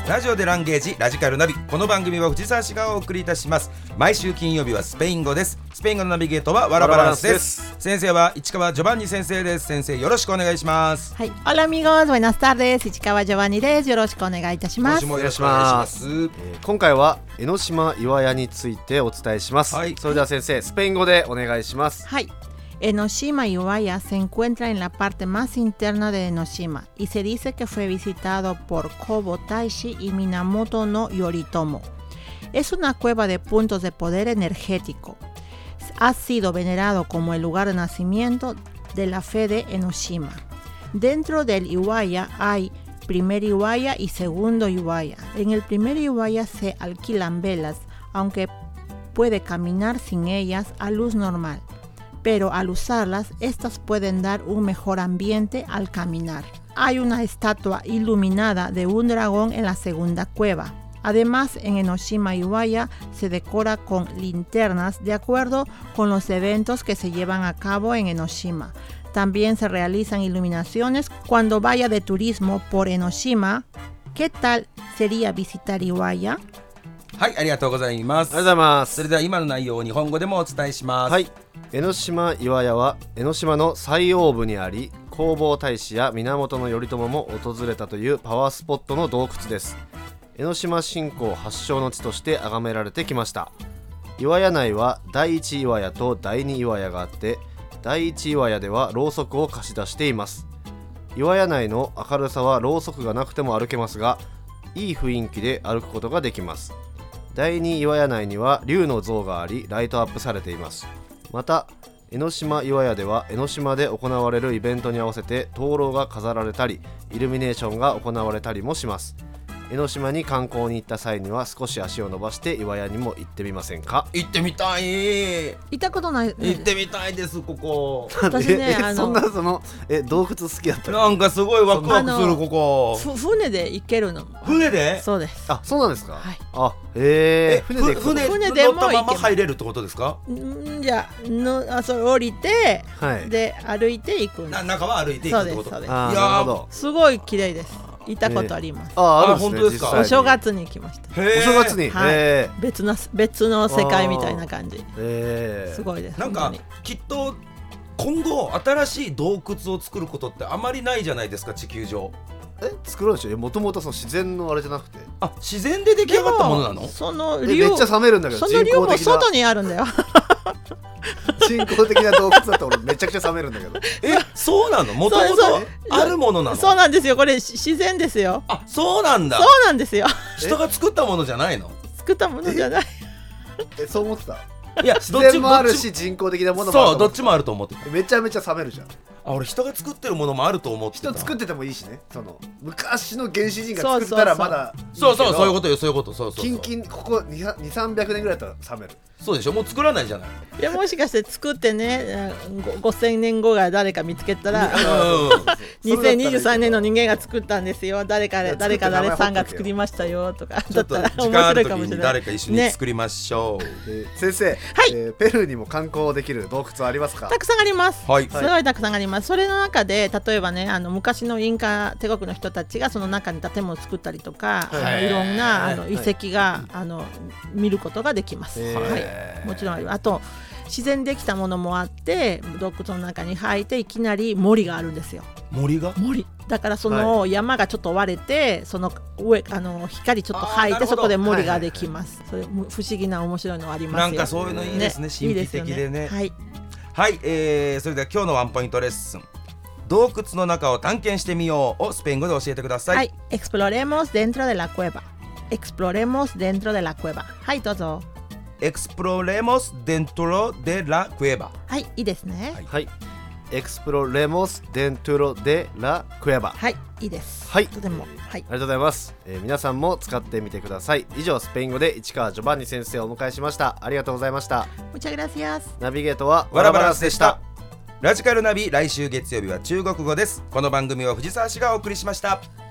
ラジオでランゲージラジカルナビ。この番組は藤沢市がお送りいたします。毎週金曜日はスペイン語です。スペイン語のナビゲートはワラバランスです。先生は市川ジョバンニ先生です。先生よろしくお願いします。 はい、Hola amigos, buenas tardes. 市川ジョバンニです。よろしくお願いいたします。 今週もよろしくお願いします。 今回は江ノ島岩屋についてお伝えします、はい、それでは先生スペイン語でお願いします。 はい、Enoshima Iwaya se encuentra en la parte más interna de Enoshima y se dice que fue visitado por Kobo Taishi y Minamoto no Yoritomo. Es una cueva de puntos de poder energético. Ha sido venerado como el lugar de nacimiento de la fe de Enoshima. Dentro del Iwaya hay primer Iwaya y segundo Iwaya. En el primer Iwaya se alquilan velas, aunque puede caminar sin ellas a luz normal. Pero al usarlas, estas pueden dar un mejor ambiente al caminar. Hay una estatua iluminada de un dragón en la segunda cueva. Además, en Enoshima Iwaya se decora con linternas de acuerdo con los eventos que se llevan a cabo en Enoshima. También se realizan iluminaciones cuando vaya de turismo por Enoshima. ¿Qué tal sería visitar Iwaya? はい、ありがとうございます。 ありがとうございます。 それでは今の内容を日本語でもお伝えします。 はい、江ノ島岩屋は江ノ島の最奥部にあり、弘法大師や源頼朝も訪れたというパワースポットの洞窟です。江ノ島信仰発祥の地として崇められてきました。岩屋内は第一岩屋と第二岩屋があって、第一岩屋ではろうそくを貸し出しています。岩屋内の明るさはろうそくがなくても歩けますが、いい雰囲気で歩くことができます。第二岩屋内には竜の像があり、ライトアップされています。また江ノ島岩屋では江ノ島で行われるイベントに合わせて灯籠が飾られたり、イルミネーションが行われたりもします。江ノ島に観光に行った際には少し足を伸ばして岩屋にも行ってみませんか？ 行ってみたい。 行ったことない。 行ってみたいです。ここ私ね、 そんな洞窟好きだったなんかすごいワクワクする。ここ船で行けるの。 船で？ そうです。 あ、そうなんですか。 はい。 あ、 船でも乗ったまま入れるってことですか？ じゃあそれ降りて、 はい、 で歩いていくんです。 中は歩いていくってこと？ そうです。 なるほど。 すごい綺麗です。行ったことあります。 あるんですね。本当ですか？ お正月に行きました。 お正月に、 はい、別の世界みたいな感じ。すごいです。 なんかきっと今後新しい洞窟を作ることってあまりないじゃないですか、地球上。 作るんでしょ？もともと自然のあれじゃなくて。 あ、自然で出来上がったものなの？ そのめっちゃ冷めるんだけど。 その量も外にあるんだよ。 人工的な洞窟だと俺めちゃくちゃ冷めるんだけど。 そうなの？もともとあるものなの？ そうなんですよ。これ自然ですよ。 あ、そうなんだ。 そうなんですよ。 人が作ったものじゃないの？ 作ったものじゃない。 そう思ってた？ いや、 自然もあるし人工的なものもある。 そう、どっちもあると思ってた。 めちゃめちゃ冷めるじゃん。 あ、俺人が作ってるものもあると思ってた。 人作っててもいいしね。昔の原始人が作ったらまだいいけど。 そういうことよ、そういうこと。そう。 キンキン、ここ200-300年ぐらいだったら冷める。 そうでしょ、もう作らないじゃない。 いや、もしかして作ってね、5000年後が誰か見つけたら2023年の人間が作ったんですよ、誰かさんが作りましたよとかだったら面白いかもしれない。 誰か一緒に作りましょう。先生、ペルーにも観光できる洞窟はありますか？ たくさんあります。 はい、 すごいたくさんあります。それの中で例えばね、昔のインカ帝国の人たちがその中に建物を作ったりとか、いろんな遺跡が見ることができます。はい、もちろんあります。あと自然できたものもあって、洞窟の中に入っていきなり森があるんですよ。 森だからその山がちょっと割れて、その上光ちょっと入ってそこで森ができます。それ不思議な面白いのありますよ。 なんかそういうのいいですね、神秘的でね。はい、それでは今日のワンポイントレッスン、洞窟の中を探検してみようをスペイン語で教えてください。 はい、Exploremos dentro de la cueva。Exploremos dentro de la cueva。はい、どうぞ。 Exploremos dentro de la cueva。 はい、いいですね。 はい。Exploremos dentro de la cueva。 はい、いいです。 はい。 とても。はい。 ありがとうございます。皆さんも使ってみてください。以上、スペイン語で市川ジョバンニ先生をお迎えしました。ありがとうございました。 Muchas gracias。 ナビゲートはワラバランスでした。ラジカルナビ、来週月曜日は中国語です。この番組は藤沢市がお送りしました。